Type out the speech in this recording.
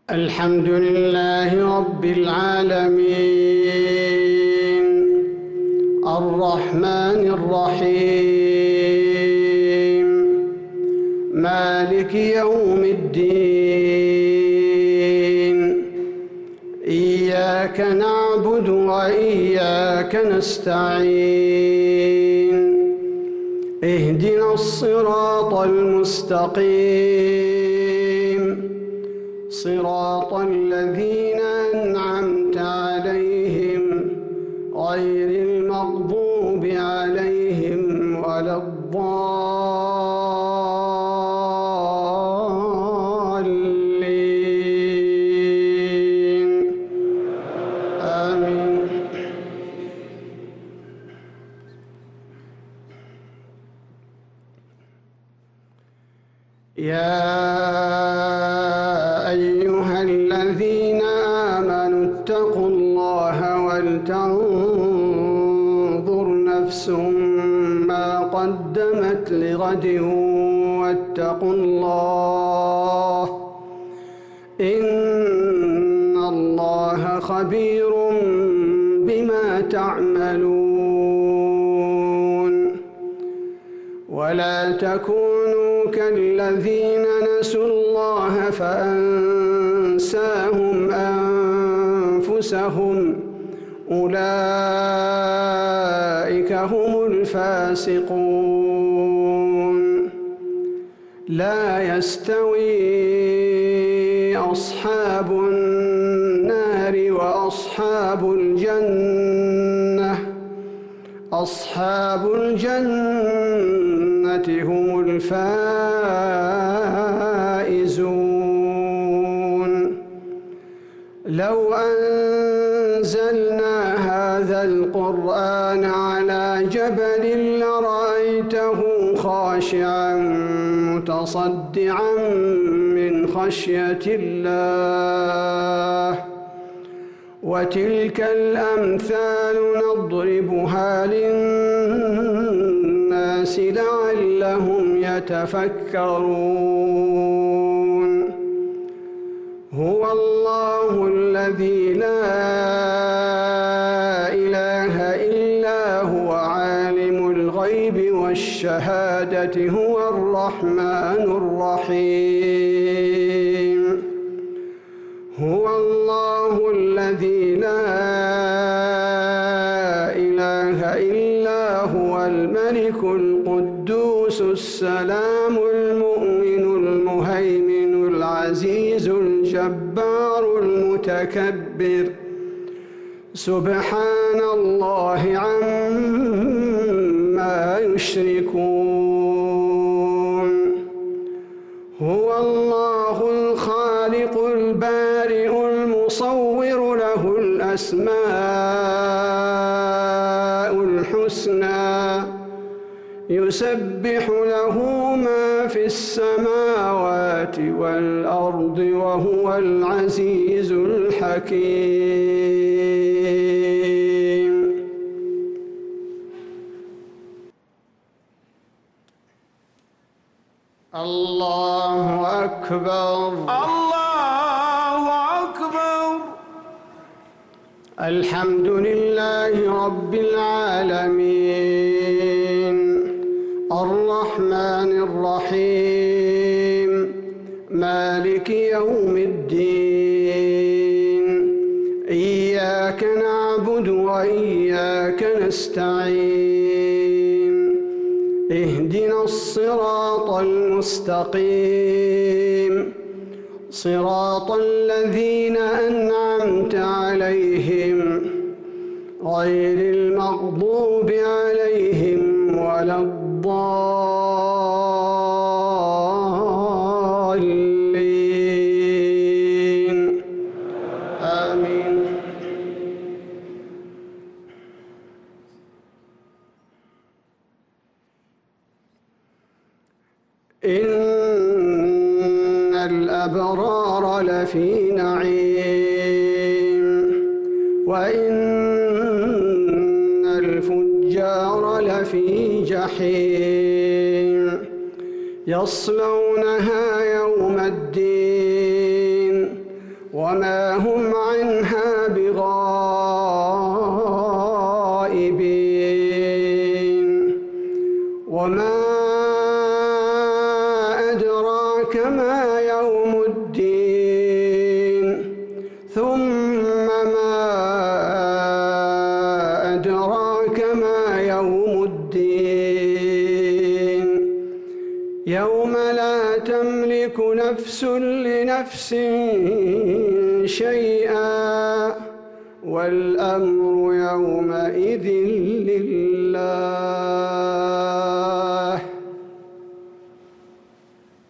الحمد لله رب العالمين الرحمن الرحيم مالك يوم الدين إياك نعبد وإياك نستعين اهدنا الصراط المستقيم صراط الذين أنعمت عليهم غير المغضوب عليهم ولا الضالين آمين. يا أيها الذين آمنوا اتقوا الله ولتنظر نفس ما قدمت لغد واتقوا الله إن الله خبير بما تعملون. ولا تكونوا كالذين نسوا الله فأنساهم أنفسهم أولئك هم الفاسقون. لا يستوي أصحاب النار وأصحاب الجنة أصحاب الجنة هم الفائزون. لو أنزلنا هذا القرآن على جبل لرأيته خاشعا متصدعا من خشية الله. وتلك الأمثال نضربها للناس لعلهم يتفكرون. هو الله الذي لا إله إلا هو عالم الغيب والشهادة هو الرحمن الرحيم. هو الله الذي لا إله إلا هو الملك القدوس السلام المؤمن المهيمن العزيز الجبار المتكبر سبحان الله عما يشركون. هو الله الخالق البارئ المصور له الأسماء الحسنى يسبح له ما في السماوات والأرض وهو العزيز الحكيم. الله أكبر الله أكبر. الحمد لله رب العالمين الرحمن الرحيم مالك يوم الدين إياك نعبد وإياك نستعين اهدنا الصراط المستقيم صراط الذين أنعمت عليهم غير المغضوب عليهم ولا الضالين آمين. إن الأبرار لفي نعيم وإن الفجار لفي جحيم يصلونها يوم الدين وما أدراك ما يوم الدين ثم ما أدراك ما يوم الدين يوم لا تملك نفس لنفس شيئا والأمر يومئذ لله.